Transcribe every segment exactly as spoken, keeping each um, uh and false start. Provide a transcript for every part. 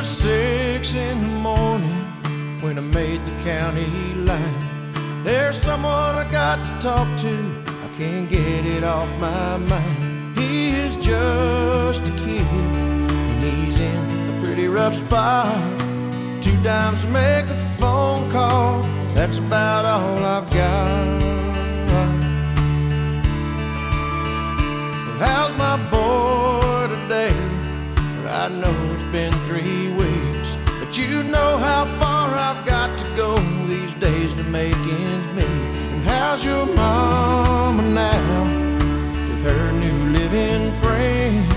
was six in the morning when I made the county line. There's someone I got to talk to, I can't get it off my mind. He is just a kid, and he's in a pretty rough spot. Two dimes to make a phone call, that's about all I've got. How's my boy today? I know it's been three weeks, but you know how far I've got to go these days to make ends meet. And how's your mama now with her new living friend?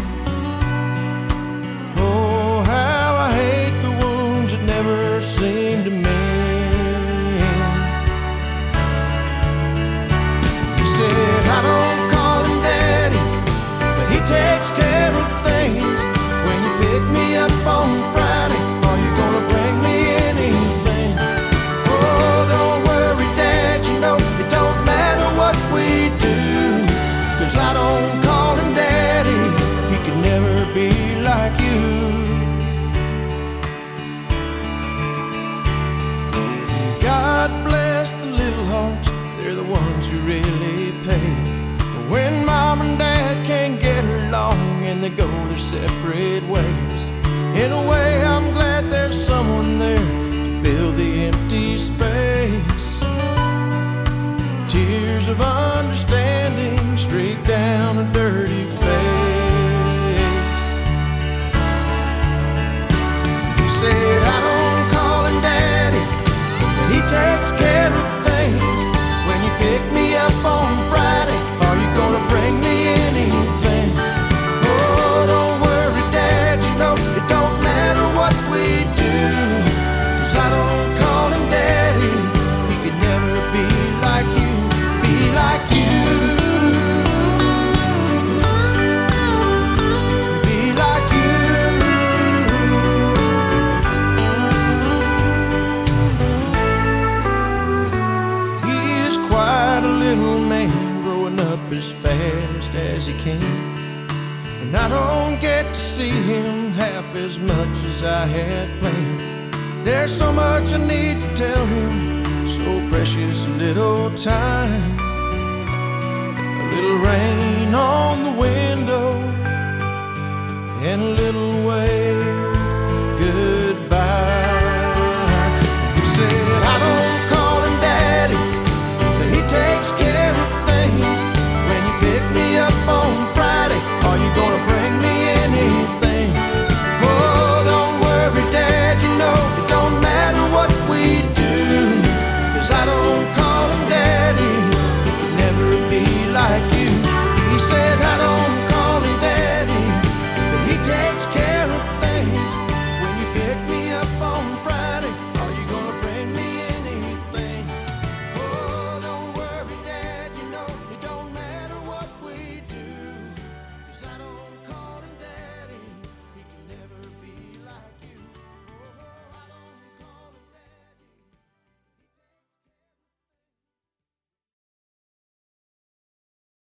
Oh, how I hate the wounds that never seem to mend. He said, I don't call him daddy, but he takes care of things. When you pick me up on Friday, are you gonna bring me anything? Oh, don't worry, Dad, you know it don't matter what we do, 'cause I don't call him daddy, he can never be like you. God bless the little hearts, they're the ones who really pay. When Mom and Dad can't get along and they go their separate ways, in a way I'm glad there's someone there to fill the empty space. Tears of understanding streak down a dirty face. He said, I don't call him daddy, but he takes care of things. When you pick me up on Friday, are you gonna bring me anything? Oh, don't worry, Dad, you know it don't matter what we do, 'cause I don't call him daddy, he could never be like you, be like you, be like you. He is quite a little man, growing up as fast as he can, and I don't get to see him half as much as I had planned. There's so much I need to tell him, so precious little time. A little rain on the window and a little way